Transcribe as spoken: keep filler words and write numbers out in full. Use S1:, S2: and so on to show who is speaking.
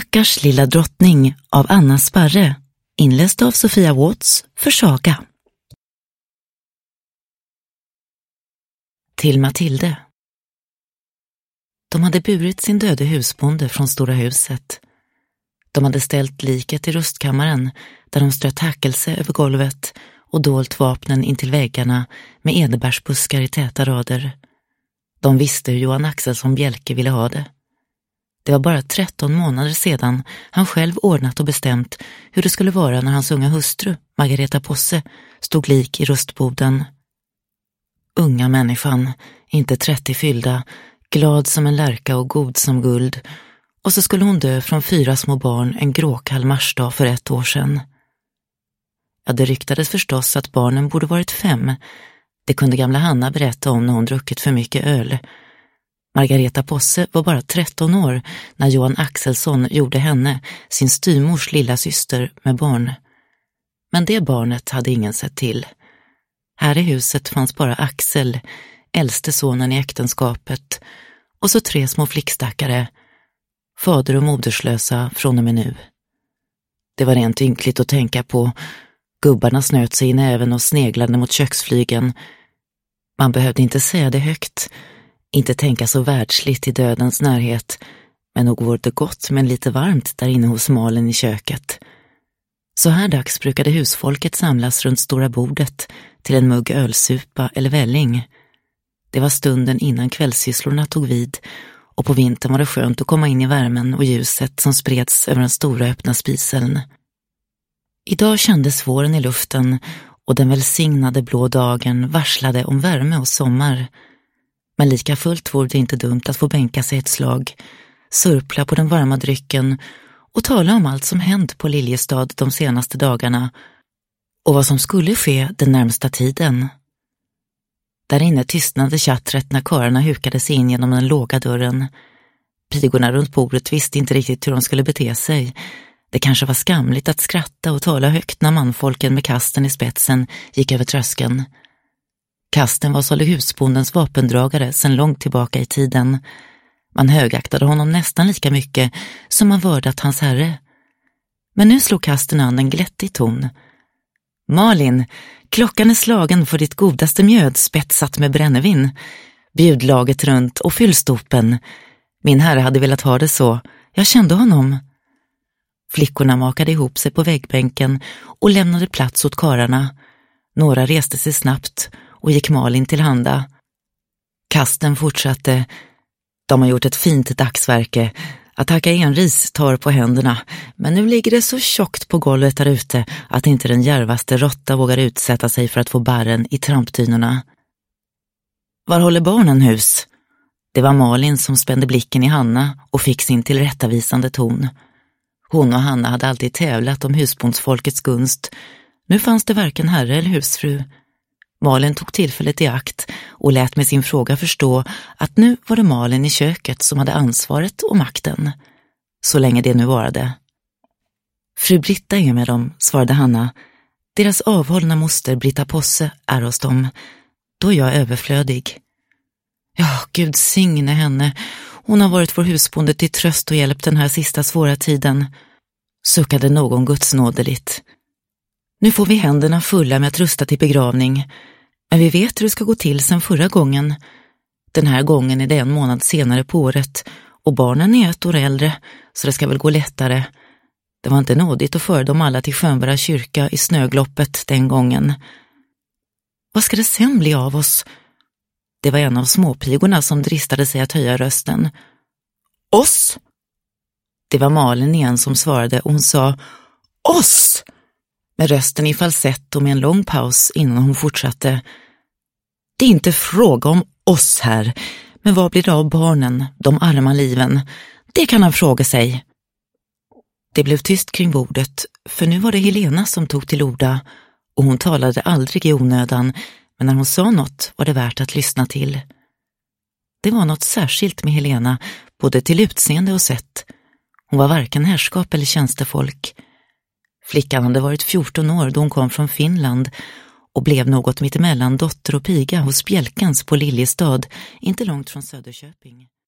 S1: Stackars lilla drottning av Anna Sparre, inläst av Sofia Watts för Saga. Till Matilde. De hade burit sin döde husbonde från stora huset. De hade ställt liket i rustkammaren där de strött hackelse över golvet och dolt vapnen in till väggarna med edebärsbuskar i täta rader. De visste hur Johan Axelsson Bjelke ville ha det. Det var bara tretton månader sedan han själv ordnat och bestämt hur det skulle vara när hans unga hustru, Margareta Posse, stod lik i rustboden. Unga människan, inte trettio fyllda, glad som en lärka och god som guld, och så skulle hon dö från fyra små barn en gråkall marsdag för ett år sedan. Ja, det ryktades förstås att barnen borde varit fem. Det kunde gamla Hanna berätta om när hon druckit för mycket öl. Margareta Posse var bara tretton år när Johan Axelsson gjorde henne, sin styrmors lilla syster, med barn. Men det barnet hade ingen sett till. Här i huset fanns bara Axel, äldste sonen i äktenskapet, och så tre små flickstackare, fader- och moderslösa från och med nu. Det var rent ynkligt att tänka på. Gubbarna snöt sig i näven och sneglade mot köksflygen. Man behövde inte säga det högt, inte tänka så världsligt i dödens närhet, men nog vore det gott men lite varmt där inne hos Malin i köket. Så här dags brukade husfolket samlas runt stora bordet till en mugg ölsupa eller välling. Det var stunden innan kvällssysslorna tog vid, och på vintern var det skönt att komma in i värmen och ljuset som spreds över den stora öppna spiseln. Idag kändes våren i luften och den välsignade blå dagen varslade om värme och sommar. Men lika fullt vore det inte dumt att få bänka sig ett slag, surpla på den varma drycken och tala om allt som hänt på Liljestad de senaste dagarna och vad som skulle ske den närmsta tiden. Där inne tystnade tjattret när karlarna hukade sig in genom den låga dörren. Pigorna runt bordet visste inte riktigt hur de skulle bete sig. Det kanske var skamligt att skratta och tala högt när manfolken med kasten i spetsen gick över tröskeln. Kasten var såle husbondens vapendragare sedan långt tillbaka i tiden. Man högaktade honom nästan lika mycket som man vördat hans herre. Men nu slog Kasten an en glättig ton. Malin, klockan är slagen för ditt godaste mjöd spetsat med brännevin. Bjud laget runt och fyll stopen. Min herre hade velat ha det så. Jag kände honom. Flickorna makade ihop sig på väggbänken och lämnade plats åt karlarna. Några reste sig snabbt och gick Malin till handa. Kasten fortsatte. De har gjort ett fint dagsverke. Att hacka enris tar på händerna, men nu ligger det så tjockt på golvet där ute att inte den djärvaste råtta vågar utsätta sig för att få barren i trampdynorna. Var håller barnen hus? Det var Malin som spände blicken i Hanna och fick sin tillrättavisande ton. Hon och Hanna hade alltid tävlat om husbondsfolkets gunst. Nu fanns det varken herre eller husfru. Malin tog tillfället i akt och lät med sin fråga förstå att nu var det Malin i köket som hade ansvaret och makten. Så länge det nu varade. Fru Britta är med dem, svarade Hanna. Deras avhållna moster Britta Posse är hos dem. Då är jag överflödig. Ja, Gud signe henne. Hon har varit vår husbonde till tröst och hjälp den här sista svåra tiden. Suckade någon gudsnådeligt. Nu får vi händerna fulla med att rusta till begravning. Men vi vet hur det ska gå till sen förra gången. Den här gången är det en månad senare på året. Och barnen är ett år äldre, så det ska väl gå lättare. Det var inte nådigt att föra dem alla till Skönberga kyrka i snögloppet den gången. Vad ska det sen bli av oss? Det var en av småpigorna som dristade sig att höja rösten. Oss? Det var Malin igen som svarade och hon sa oss! Med rösten i falsett och med en lång paus innan hon fortsatte. Det är inte fråga om oss här, men vad blir det av barnen, de arma liven? Det kan han fråga sig. Det blev tyst kring bordet, för nu var det Helena som tog till orda, och hon talade aldrig i onödan, men när hon sa något var det värt att lyssna till. Det var något särskilt med Helena, både till utseende och sätt. Hon var varken härskap eller tjänstefolk. Flickan hade varit fjorton år då hon kom från Finland och blev något mittemellan dotter och piga hos Bjelkens på Liljestad, inte långt från Söderköping.